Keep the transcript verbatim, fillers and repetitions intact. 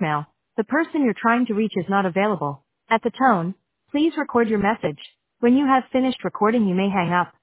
voicemail. The person you're trying to reach is not available. At the tone, please record your message. When you have finished recording, you may hang up.